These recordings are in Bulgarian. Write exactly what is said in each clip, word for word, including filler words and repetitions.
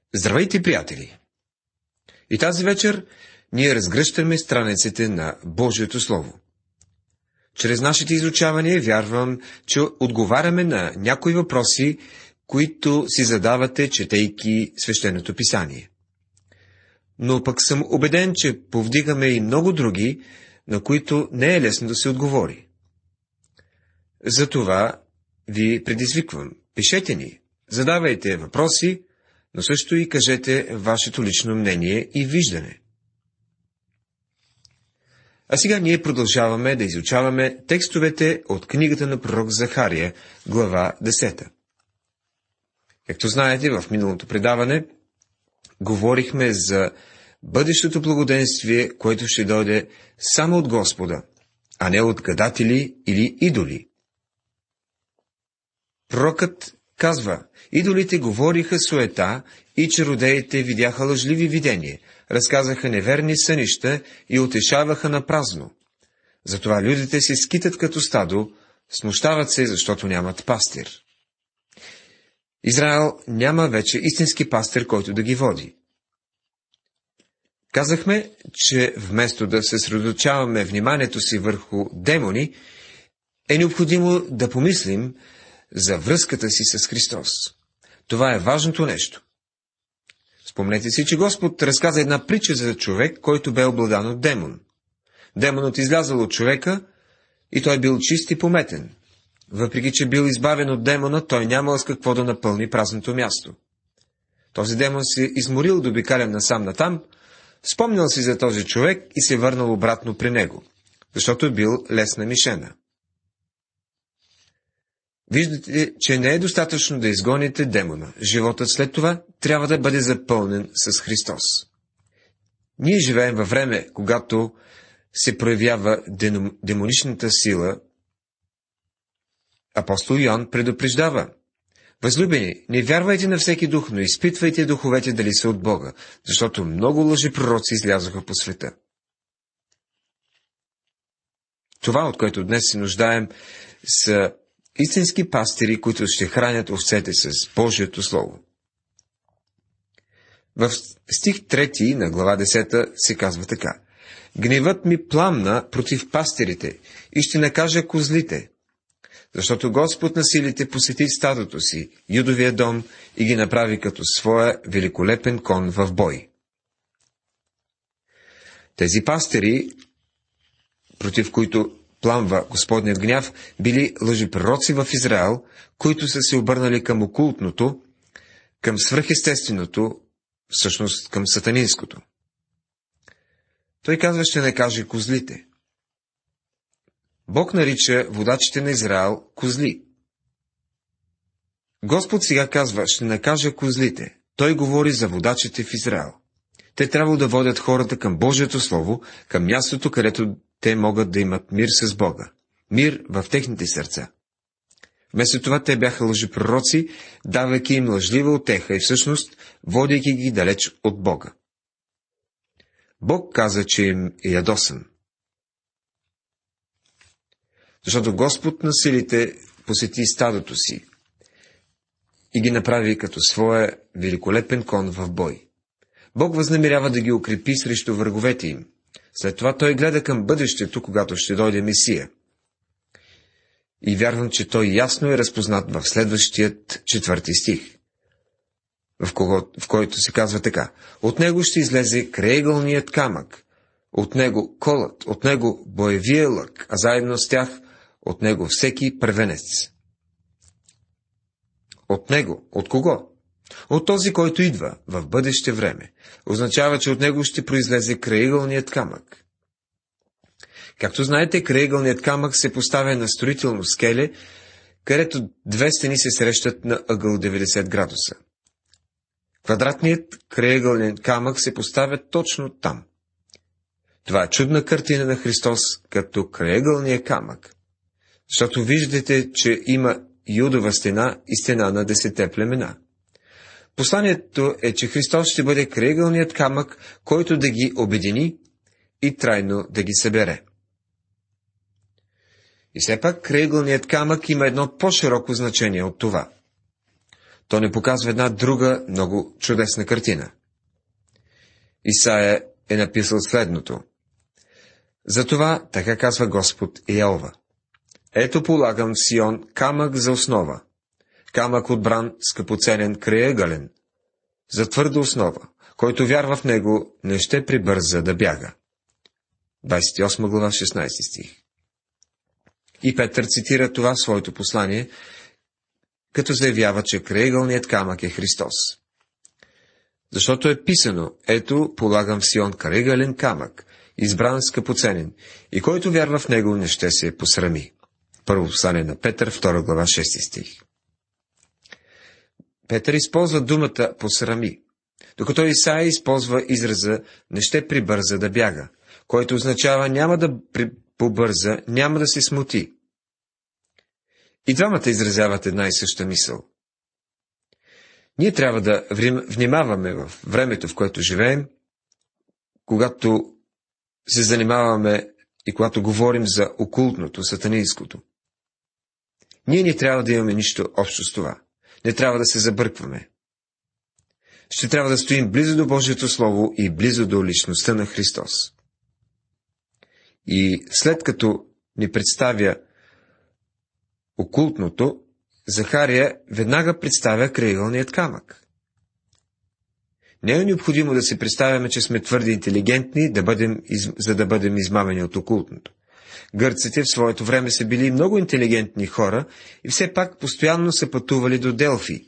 Здравейте, приятели! И тази вечер ние разгръщаме страниците на Божието Слово. Чрез нашите изучавания вярвам, че отговаряме на някои въпроси, които си задавате, четейки Свещеното писание. Но пък съм убеден, че повдигаме и много други, на които не е лесно да се отговори. Затова ви предизвиквам. Пишете ни, задавайте въпроси, но също и кажете вашето лично мнение и виждане. А сега ние продължаваме да изучаваме текстовете от книгата на пророк Захария, глава десета. Както знаете, в миналото предаване говорихме за бъдещото благоденствие, което ще дойде само от Господа, а не от гадатели или идоли. Пророкът казва: идолите говориха суета и чародеите видяха лъжливи видения, разказаха неверни сънища и утешаваха на празно. Затова людите се скитат като стадо, смущават се, защото нямат пастир. Израел няма вече истински пастир, който да ги води. Казахме, че вместо да се съсредоточаваме вниманието си върху демони, е необходимо да помислим за връзката си с Христос. Това е важното нещо. Спомнете си, че Господ разказа една притча за човек, който бе обладан от демон. Демонът излязъл от човека и той бил чист и пометен. Въпреки че бил избавен от демона, той нямал с какво да напълни празното място. Този демон се изморил да обикаля насам натам, спомнял си за този човек и се върнал обратно при него, защото е бил лесна мишена. Виждате, че не е достатъчно да изгоните демона. Животът след това трябва да бъде запълнен с Христос. Ние живеем във време, когато се проявява демоничната сила. Апостол Йоан предупреждава: възлюбени, не вярвайте на всеки дух, но изпитвайте духовете дали са от Бога, защото много лъжепророци излязоха по света. Това, от което днес се нуждаем, са истински пастири, които ще хранят овцете с Божието Слово. В стих трети на глава десета се казва така: гневът ми пламна против пастирите и ще накажа козлите, защото Господ на силите посети стадото си, Юдовия дом, и ги направи като своя великолепен кон в бой. Тези пастири, против които пламва Господният гняв, били лъжепророци в Израел, които са се обърнали към окултното, към свръхестественото, всъщност към сатанинското. Той казва: ще накаже козлите. Бог нарича водачите на Израел козли. Господ сега казва: ще накажа козлите. Той говори за водачите в Израел. Те трябва да водят хората към Божието Слово, към мястото, където те могат да имат мир с Бога. Мир в техните сърца. Вместо това те бяха лъжепророци, давайки им лъжлива утеха и всъщност водейки ги далеч от Бога. Бог каза, че им е ядосан. Защото Господ на силите посети стадото си и ги направи като своя великолепен кон в бой. Бог възнамерява да ги укрепи срещу враговете им. След това той гледа към бъдещето, когато ще дойде Месия. И вярвам, че той ясно е разпознат в следващият четвърти стих, в, кого, в който се казва така: от него ще излезе краегълният камък, от него колът, от него боевия лък, а заедно с тях от него всеки първенец. От него, от кого? От този, който идва в бъдеще време. Означава, че от него ще произлезе краегълният камък. Както знаете, краегълният камък се поставя на строително скеле, където две стени се срещат на ъгъл деветдесет градуса. Квадратният краегълен камък се поставя точно там. Това е чудна картина на Христос като краегълния камък, защото виждате, че има Юдова стена и стена на десете племена. Посланието е, че Христос ще бъде краегълният камък, който да ги обедини и трайно да ги събере. И все пак краегълният камък има едно по-широко значение от това. то не показва една друга, много чудесна картина. Исаия е написал следното. Затова, така казва Господ Йehова. Ето полагам в Сион камък за основа, камък отбран, скъпоценен, краеъгълен, за твърда основа, който вярва в него, не ще прибърза да бяга. двадесет и осма глава, шестнадесети стих. И Петър цитира това в своето послание, като заявява, че краеъгълният камък е Христос. Защото е писано, ето полагам в Сион краеъгълен камък, избран скъпоценен, и който вярва в него, не ще се посрами. Първо послание на Петър, втора глава, шести стих. Петър използва думата посрами, докато Исаия използва израза не ще прибърза да бяга, който означава няма да побърза, няма да се смути. И двамата изразяват една и съща мисъл. Ние трябва да внимаваме в времето, в което живеем, когато се занимаваме и когато говорим за окултното, сатанинското. Ние не трябва да имаме нищо общо с това. Не трябва да се забъркваме. Ще трябва да стоим близо до Божието Слово и близо до личността на Христос. И след като ни представя окултното, Захария веднага представя краеъгълният камък. Не е необходимо да се представяме, че сме твърде интелигентни, да бъдем, за да бъдем измамени от окултното. Гърците в своето време са били много интелигентни хора и все пак постоянно са пътували до Делфи.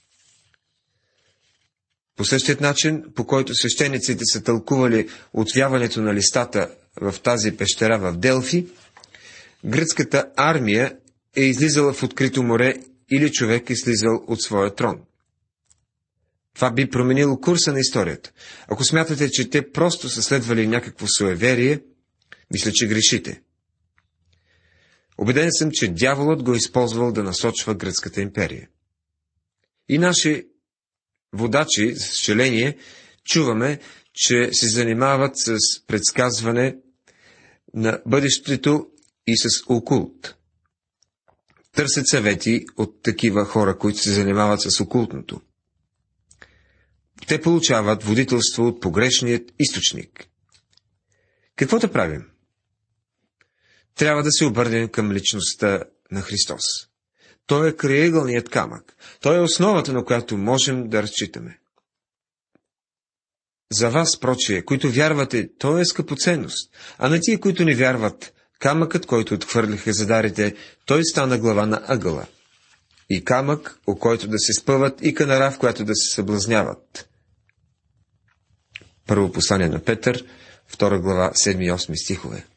По същият начин, по който свещениците са тълкували отвяването на листата в тази пещера в Делфи, гръцката армия е излизала в открито море или човек е слизал от своя трон. Това би променило курса на историята. Ако смятате, че те просто са следвали някакво суеверие, мисля, че грешите. Убеден съм, че дяволът го е използвал да насочва гръцката империя. И наши водачи, за съжаление, чуваме, че се занимават с предсказване на бъдещето и с окулт. Търсят съвети от такива хора, които се занимават с окултното. Те получават водителство от погрешният източник. Какво да правим? Трябва да се обърнем към личността на Христос. Той е краеъгълният камък. Той е основата, на която можем да разчитаме. За вас, прочие, които вярвате, той е скъпоценност, а на тия, които не вярват, камъкът, който отхвърлиха задарите, той стана глава на ъгъла. И камък, о който да се спъват, и канара, в която да се съблазняват. Първо послание на Петър, втора глава, седми и осми стихове.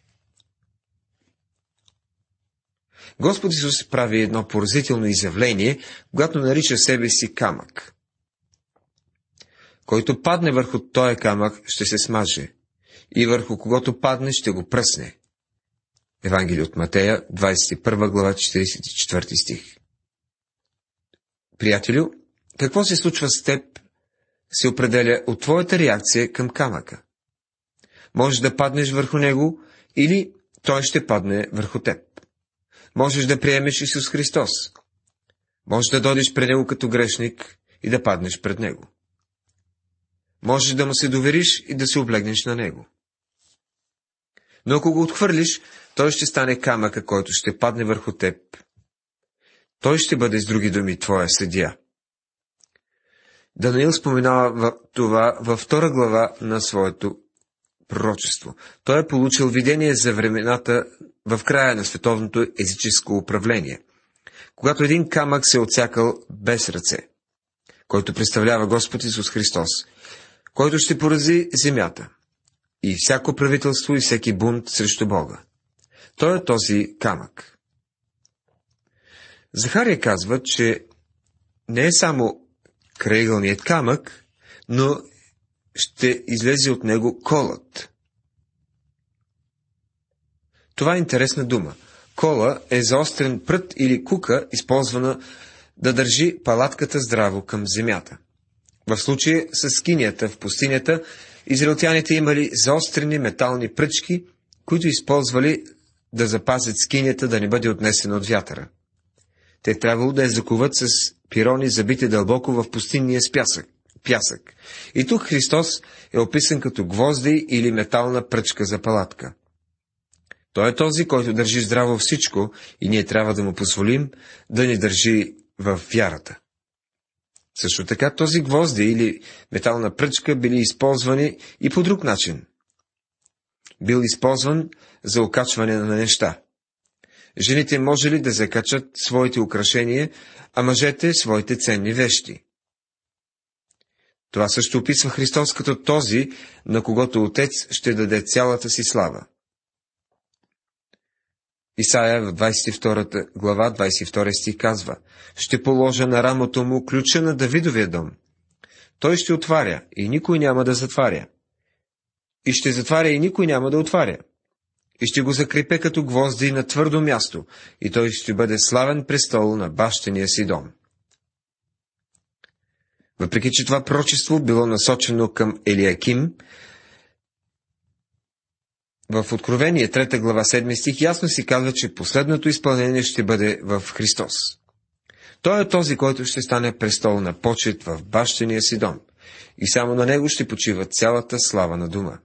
Господ Исус прави едно поразително изявление, когато нарича себе си камък. Който падне върху този камък, ще се смаже, и върху когото падне, ще го пръсне. Евангелие от Матея, двадесет и първа глава, четиридесет и четвърти стих. Приятелю, какво се случва с теб, се определя от твоята реакция към камъка. Можеш да паднеш върху него, или той ще падне върху теб. Можеш да приемеш Исус Христос. Можеш да дойдеш пред него като грешник и да паднеш пред него. Можеш да му се довериш и да се облегнеш на него. Но ако го отхвърлиш, той ще стане камъка, който ще падне върху теб. Той ще бъде, с други думи, твоя съдия. Даниил споменава това във втора глава на своето пророчество. Той е получил видение за времената в края на световното езическо управление, когато един камък се отсякал без ръце, който представлява Господ Исус Христос, който ще порази земята и всяко правителство и всеки бунт срещу Бога. Той е този камък. Захария казва, че не е само краеъгълният камък, но ще излезе от него колът. Това е интересна дума. Кола е заострен прът или кука, използвана да държи палатката здраво към земята. В случая с скинията в пустинята, израелтяните имали заострени метални пръчки, които използвали да запазят скинята да не бъде отнесена от вятъра. Те трябвало да я закуват с пирони, забити дълбоко в пустинния с пясък. пясък. И тук Христос е описан като гвозди или метална пръчка за палатка. Той е този, който държи здраво всичко и ние трябва да му позволим да ни държи в вярата. Също така този гвозди или метална пръчка били използвани и по друг начин. Бил използван за окачване на неща. Жените може ли да закачат своите украшения, а мъжете своите ценни вещи? Това също описва Христос като този, на когото Отец ще даде цялата си слава. Исаия в двадесет и втора глава, двадесет и втори стих казва: ще положа на рамото му ключа на Давидовия дом. Той ще отваря и никой няма да затваря. И ще затваря и никой няма да отваря. И ще го закрепе като гвозди на твърдо място, и той ще бъде славен престол на бащения си дом. Въпреки че това пророчество било насочено към Елиаким, в Откровение трета глава седми стих ясно си казва, че последното изпълнение ще бъде в Христос. Той е този, който ще стане престол на почет в бащения си дом, и само на него ще почива цялата слава на дома.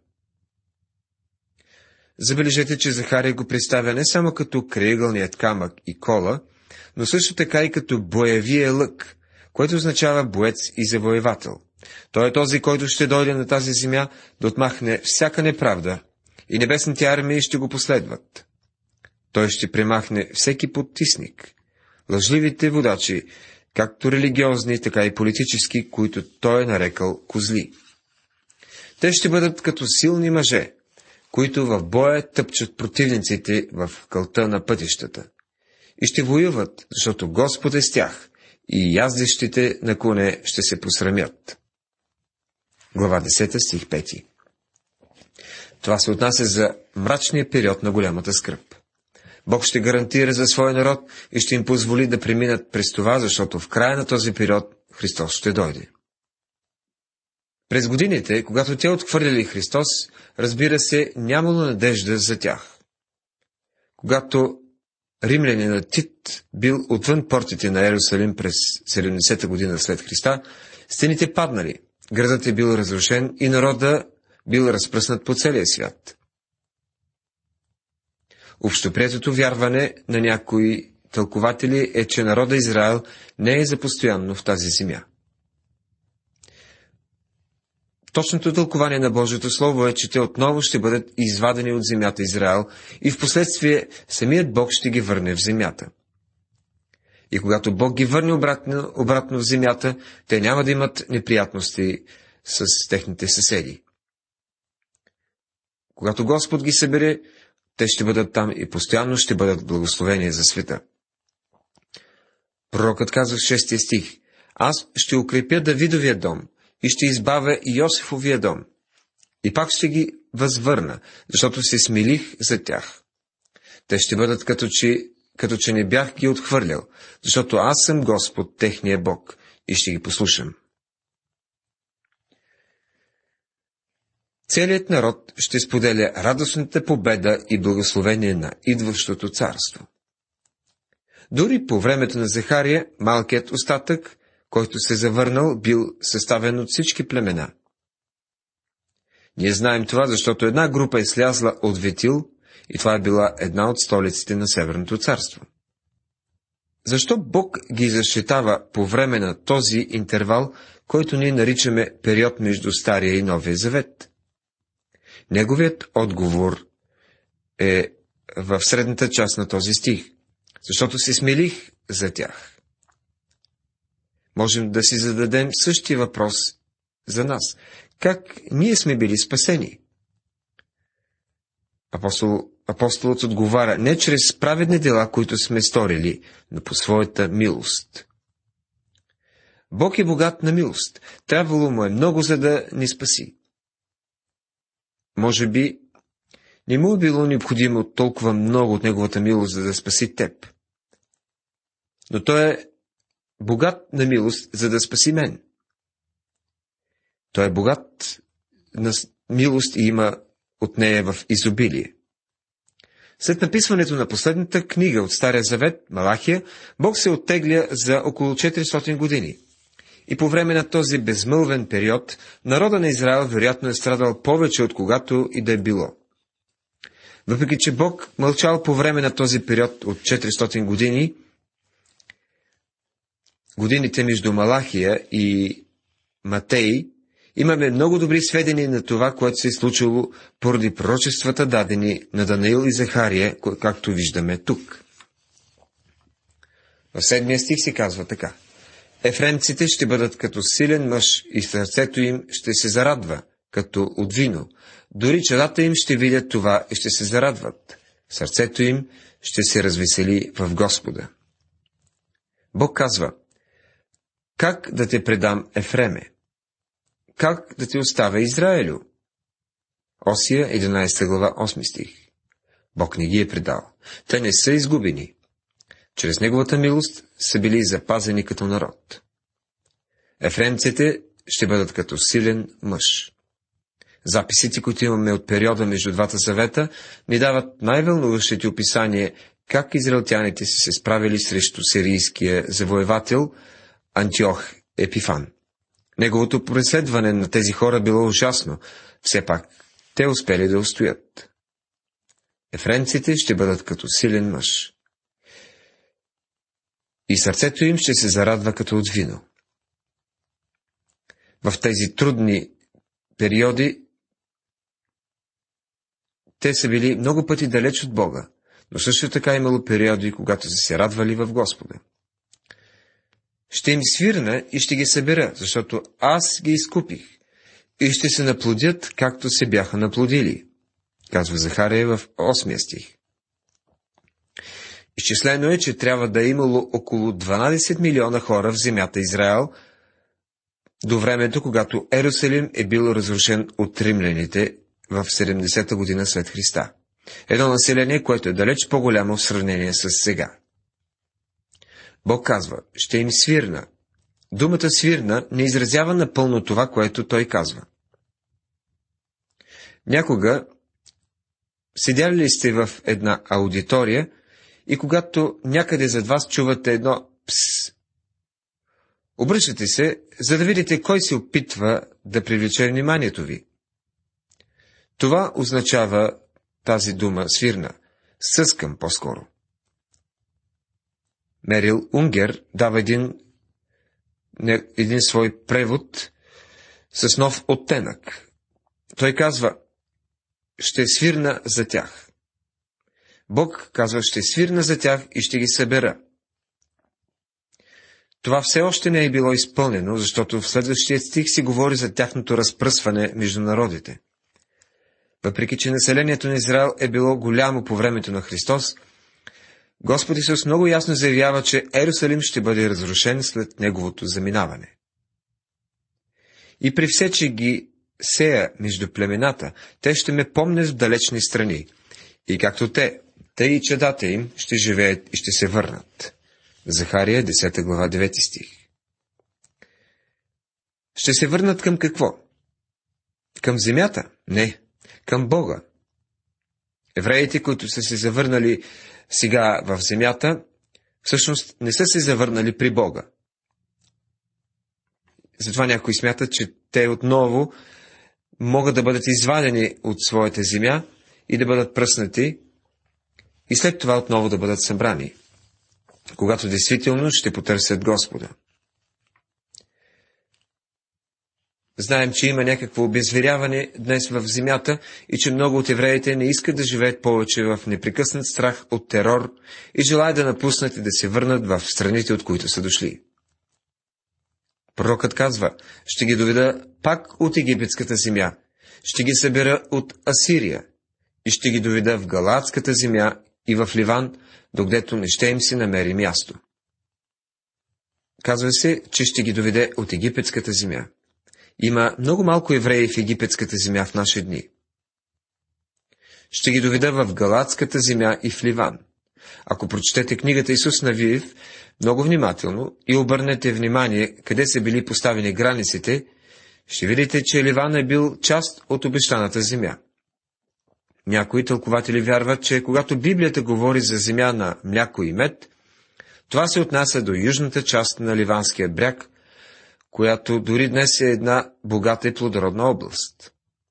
Забележете, че Захария го представя не само като крайъгълният камък и кола, но също така и като боевия лък, което означава боец и завоевател. Той е този, който ще дойде на тази земя да отмахне всяка неправда, и небесните армии ще го последват. Той ще премахне всеки подтисник, лъжливите водачи, както религиозни, така и политически, които той е нарекал козли. Те ще бъдат като силни мъже, които в боя тъпчат противниците в кълта на пътищата. И ще воюват, защото Господ е с тях, и яздещите на коне ще се посрамят. Глава десета, стих пети. Това се отнася за мрачния период на голямата скръб. Бог ще гарантира за своя народ и ще им позволи да преминат през това, защото в края на този период Христос ще дойде. През годините, когато те отхвърляли Христос, разбира се, нямало надежда за тях. Когато римлянинът Тит бил отвън портите на Йерусалим през седемдесета година след Христа, стените паднали, градът е бил разрушен и народа бил разпръснат по целия свят. Общоприетото вярване на някои тълкователи е, че народа Израел не е за постоянно в тази земя. Точното тълкование на Божието Слово е, че те отново ще бъдат извадени от земята Израел и в последствие самият Бог ще ги върне в земята. И когато Бог ги върне обратно, обратно в земята, те няма да имат неприятности с техните съседи. Когато Господ ги събере, те ще бъдат там и постоянно ще бъдат благословени за света. Пророкът казва в шестия стих: аз ще укрепя Давидовия дом и ще избавя Йосифовия дом. И пак ще ги възвърна, защото се смилих за тях. Те ще бъдат като че, като че не бях ги отхвърлял, защото аз съм Господ, техния Бог, и ще ги послушам. Целият народ ще споделя радостната победа и благословение на идващото царство. Дори по времето на Захария, малкият остатък, който се завърнал, бил съставен от всички племена. Ние знаем това, защото една група е слязла от Ветил, и това е била една от столиците на Северното царство. Защо Бог ги защитава по време на този интервал, който ние наричаме период между Стария и Новия завет? Неговият отговор е в средната част на този стих, защото се смилих за тях. Можем да си зададем същия въпрос за нас. Как ние сме били спасени? Апостол, апостолът отговаря: не чрез праведни дела, които сме сторили, но по своята милост. Бог е богат на милост. Трябвало му е много, за да ни спаси. Може би не му е било необходимо толкова много от неговата милост, за да спаси теб. Но той е богат на милост, за да спаси мен. Той е богат на милост и има от нея в изобилие. След написването на последната книга от Стария завет, Малахия, Бог се оттегля за около четиристотин години. И по време на този безмълвен период, народа на Израел вероятно е страдал повече от когато и да е било. Въпреки че Бог мълчал по време на този период от четиристотин години, годините между Малахия и Матей, имаме много добри сведения на това, което се е случило поради пророчествата, дадени на Данаил и Захария, както виждаме тук. В седмия стих се казва така: Ефремците ще бъдат като силен мъж и сърцето им ще се зарадва, като от вино. Дори чадата им ще видят това и ще се зарадват. Сърцето им ще се развесели в Господа. Бог казва: как да те предам, Ефреме? Как да те оставя, Израелю? Осия, единадесета глава, осми стих. Бог не ги е предал. Те не са изгубени. Чрез неговата милост са били запазени като народ. Ефремците ще бъдат като силен мъж. Записите, които имаме от периода между двата завета, ни дават най-вълнуващите описание как израелтяните са се справили срещу сирийския завоевател Антиох Епифан. Неговото преследване на тези хора било ужасно, все пак те успели да устоят. Ефремците ще бъдат като силен мъж. И сърцето им ще се зарадва като от вино. В тези трудни периоди те са били много пъти далеч от Бога, но също така имало периоди, когато са се радвали в Господа. Ще им свирна и ще ги събера, защото аз ги изкупих, и ще се наплодят, както се бяха наплодили, казва Захария в осмия стих. Изчислено е, че трябва да е имало около дванадесет милиона хора в земята Израел до времето, когато Ерусалим е бил разрушен от римляните в седемдесета година след Христа. Едно население, което е далеч по-голямо в сравнение с сега. Бог казва: ще им свирна. Думата свирна не изразява напълно това, което той казва. Някога седяли ли сте в една аудитория и когато някъде зад вас чувате едно пс, обръщате се, за да видите кой се опитва да привлече вниманието ви. Това означава тази дума свирна, съскам по-скоро. Мерил Унгер дава един, не, един свой превод с нов оттенък. Той казва: ще свирна за тях. Бог казва: ще свирна за тях и ще ги събера. Това все още не е било изпълнено, защото в следващия стих си говори за тяхното разпръсване между народите. Въпреки че населението на Израел е било голямо по времето на Христос, Господ Исус много ясно заявява, че Ерусалим ще бъде разрушен след неговото заминаване. И при все, че ги сея между племената, те ще ме помнят в далечни страни. И както те, те и чадата им ще живеят и ще се върнат. Захария, десета глава, девети стих. Ще се върнат към какво? Към земята? Не, към Бога. Евреите, които са се завърнали сега в земята, всъщност не са се завърнали при Бога. Затова някои смятат, че те отново могат да бъдат извадени от своята земя и да бъдат пръснати и след това отново да бъдат събрани, когато действително ще потърсят Господа. Знаем, че има някакво обезверяване днес в земята и че много от евреите не искат да живеят повече в непрекъснат страх от терор и желаят да напуснат и да се върнат в страните, от които са дошли. Пророкът казва: ще ги доведа пак от египетската земя, ще ги събера от Асирия и ще ги доведа в Галаадската земя и в Ливан, докъдето не ще им се намери място. Казва се, че ще ги доведе от египетската земя. Има много малко евреи в египетската земя в наши дни. Ще ги доведа в Галаадската земя и в Ливан. Ако прочетете книгата Исус Навиев много внимателно и обърнете внимание къде са били поставени границите, ще видите, че Ливан е бил част от обещаната земя. Някои тълкователи вярват, че когато Библията говори за земя на мляко и мед, това се отнася до южната част на Ливанския бряг, която дори днес е една богата и плодородна област.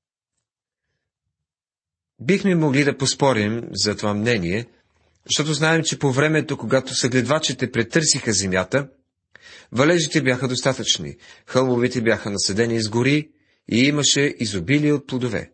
Бихме могли да поспорим за това мнение, защото знаем, че по времето, когато съгледвачите претърсиха земята, валежите бяха достатъчни, хълмовете бяха наседени с гори и имаше изобилие от плодове.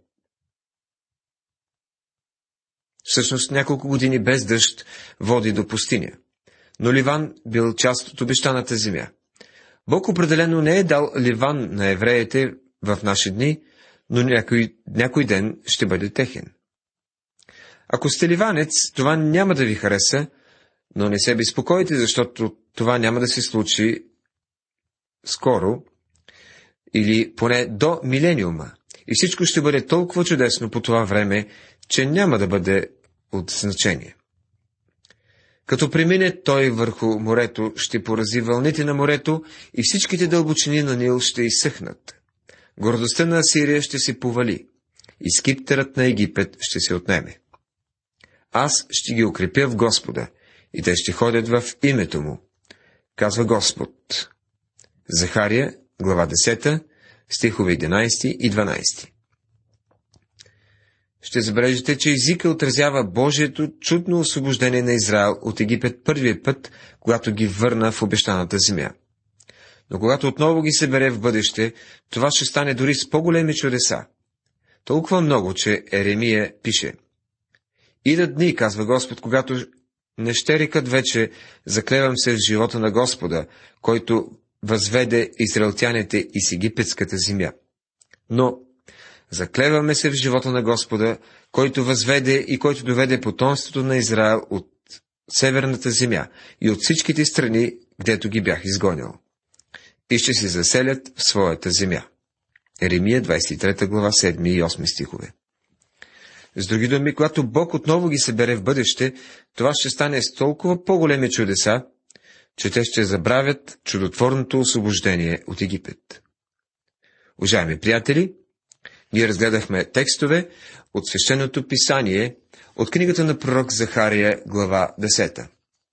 Всъщност няколко години без дъжд води до пустиня, но Ливан бил част от обещаната земя. Бог определено не е дал Ливан на евреите в наши дни, но някой, някой ден ще бъде техен. Ако сте ливанец, това няма да ви хареса, но не се безпокойте, защото това няма да се случи скоро, или поне до милениума. И всичко ще бъде толкова чудесно по това време, че няма да бъде от значение. Като премине той върху морето, ще порази вълните на морето и всичките дълбочини на Нил ще изсъхнат. Гордостта на Асирия ще се повали и скиптерът на Египет ще се отнеме. Аз ще ги укрепя в Господа и те ще ходят в името му, казва Господ. Захария, глава десета, стихове единайсети и дванайсети. Ще забележите, че езика отразява Божието чудно освобождение на Израел от Египет първият път, когато ги върна в обещаната земя. Но когато отново ги събере в бъдеще, това ще стане дори с по-големи чудеса. Толкова много, че Еремия пише: Идат дни, казва Господ, когато не ще рекат вече: заклевам се в живота на Господа, който възведе израелтяните из египетската земя. Но заклеваме се в живота на Господа, който възведе и който доведе потомството на Израел от северната земя и от всичките страни, гдето ги бях изгонял. И ще се заселят в своята земя. Еремия, двайсет и трета глава, седми и осми стихове. С други думи, когато Бог отново ги събере в бъдеще, това ще стане с толкова по-големи чудеса, че те ще забравят чудотворното освобождение от Египет. Уважаеми приятели, ние разгледахме текстове от свещеното писание, от книгата на пророк Захария, глава десета.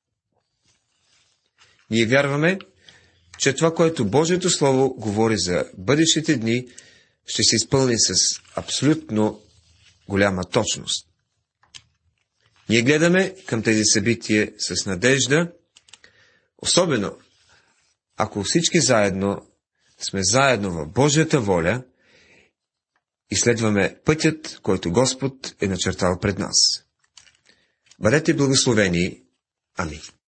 Ние вярваме, че това, което Божието Слово говори за бъдещите дни, ще се изпълни с абсолютно голяма точност. Ние гледаме към тези събития с надежда, особено ако всички заедно сме заедно в Божията воля и следваме пътят, който Господ е начертал пред нас. Бъдете благословени. Амин.